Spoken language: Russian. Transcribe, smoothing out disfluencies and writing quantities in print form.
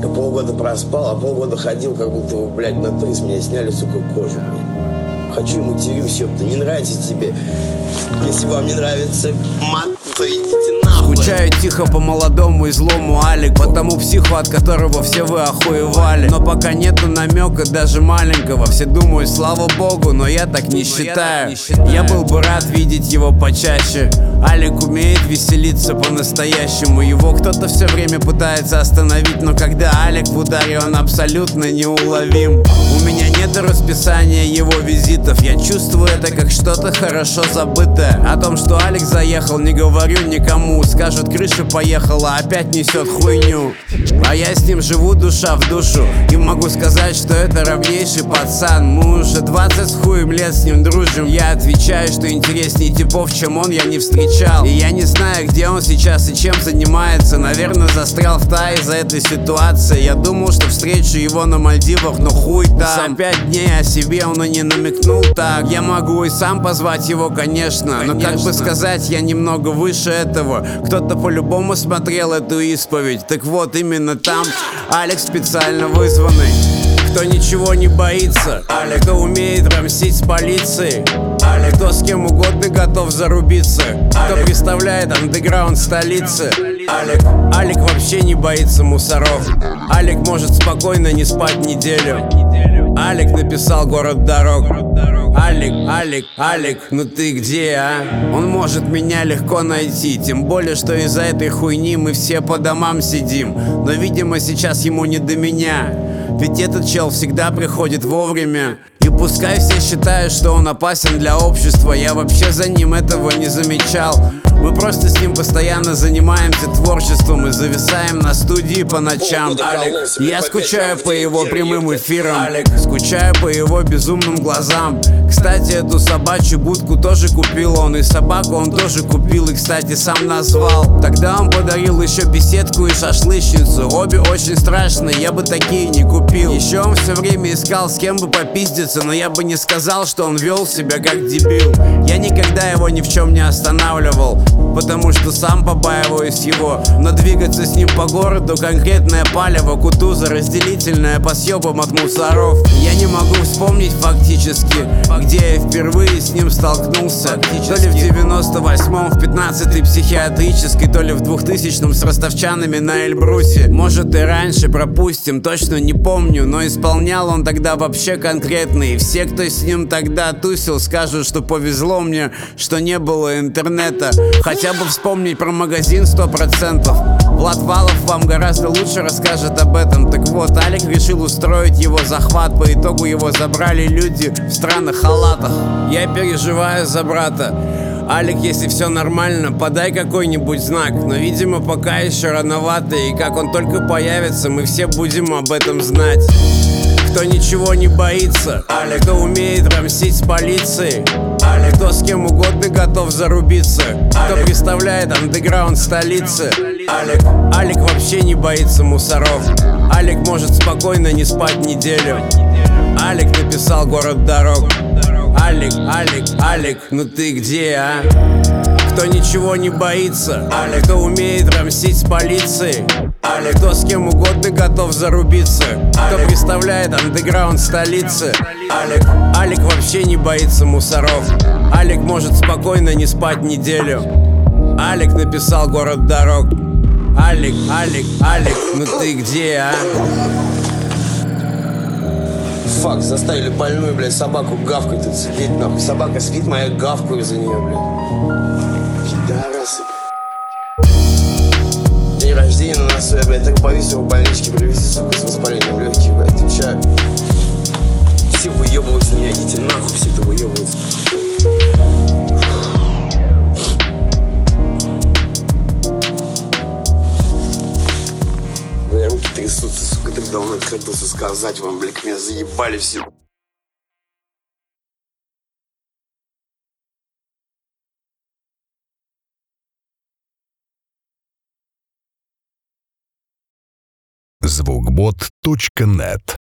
полгода проспал, а полгода ходил, как будто, блядь, на то из меня сняли, сука, кожу, блядь. Хочу ему матерюсь, ёпта, не нравится тебе. Если вам не нравится мат, то идите нахуй. Скучаю тихо по молодому и злому Алик, потому психу, от которого все вы охуевали. Но пока нету намека даже маленького, все думают, слава богу, но я так не считаю. Я был бы рад видеть его почаще. Алик умеет веселиться по-настоящему. Его кто-то все время пытается остановить, но когда Алик в ударе, он абсолютно неуловим. У меня нет расписания его визитов, я чувствую это как что-то хорошо забытое. О том, что Алик заехал, не говорю никому. Скажут, крыша поехала, опять несет хуйню. А я с ним живу душа в душу, и могу сказать, что это равнейший пацан. Мы уже 20 с хуем лет с ним дружим. Я отвечаю, что интереснее типов, чем он, я не встречал. И я не знаю, где он сейчас и чем занимается. Наверное, застрял в Тае из-за этой ситуации. Я думал, что встречу его на Мальдивах, но хуй там. За 5 дней о себе он и не намекнул так. Я могу и сам позвать его, конечно, но как бы сказать, я немного выше этого. Кто-то по-любому смотрел эту исповедь. Так вот, именно там Алекс специально вызванный. Кто ничего не боится, Алик, кто умеет рамсить с полицией, Алик, кто с кем угодно готов зарубиться, кто представляет андеграунд столицы, Алик, Алик вообще не боится мусоров. Алик может спокойно не спать неделю. Алик написал «Город дорог». Алик, Алик, Алик, ну ты где, а? Он может меня легко найти, тем более, что из-за этой хуйни мы все по домам сидим. Но, видимо, сейчас ему не до меня, ведь этот чел всегда приходит вовремя. И пускай все считают, что он опасен для общества, я вообще за ним этого не замечал. Мы просто с ним постоянно занимаемся творчеством и зависаем на студии по ночам. Алик, я скучаю по его прямым эфирам, Алик, скучаю по его безумным глазам. Кстати, эту собачью будку тоже купил он, и собаку он тоже купил, и, кстати, сам назвал. Тогда он подарил еще беседку и шашлычницу. Обе очень страшные, я бы такие не купил. Еще он все время искал, с кем бы попиздиться, но я бы не сказал, что он вел себя как дебил. Я никогда его ни в чем не останавливал, потому что сам побаиваюсь его. Но двигаться с ним по городу конкретное палево, кутуза разделительная по съебам от мусоров. Я не могу вспомнить фактически, где я впервые с ним столкнулся. То ли в 98-м в 15-й психиатрической, то ли в 2000-м с ростовчанами на Эльбрусе. Может и раньше, пропустим, точно не помню. Но исполнял он тогда вообще конкретно. И все, кто с ним тогда тусил, скажут, что повезло мне, что не было интернета. Хотя бы вспомнить про магазин 100%. Влад Валов вам гораздо лучше расскажет об этом. Так вот, Алик решил устроить его захват. По итогу его забрали люди в странных халатах. Я переживаю за брата. Алик, если все нормально, подай какой-нибудь знак. Но, видимо, пока еще рановато. И как он только появится, мы все будем об этом знать. Кто ничего не боится, Алик, кто умеет рамсить с полицией, Алик, кто с кем угодно готов зарубиться, кто представляет андеграунд столицы, Алик, Алик вообще не боится мусоров. Алик может спокойно не спать неделю. Алик написал «Город дорог». Алик, Алик, Алик, ну ты где, а? Кто ничего не боится, Алик, кто умеет рамсить с полицией, Алик, кто с кем угодно готов зарубиться, кто представляет андеграунд столицы, Алик, Алик вообще не боится мусоров. Алик может спокойно не спать неделю. Алик написал «Город дорог». Алик, Алик, Алик, ну ты где, а? Фак, заставили больную, блядь, собаку гавкать тут сидеть, нахуй. Собака спит, моя гавкаю за нее, блядь. Пидорасы. День рождения на носу, я, блядь, так боюсь его в больничке привезти, сука, с воспалением легких, блядь, отвечаю. Все выебываются меня, идите нахуй, все это выебываются. Бля, руки трясутся, сука, так давно хотел сказать вам, блядь, меня заебали все. Звукбот.нет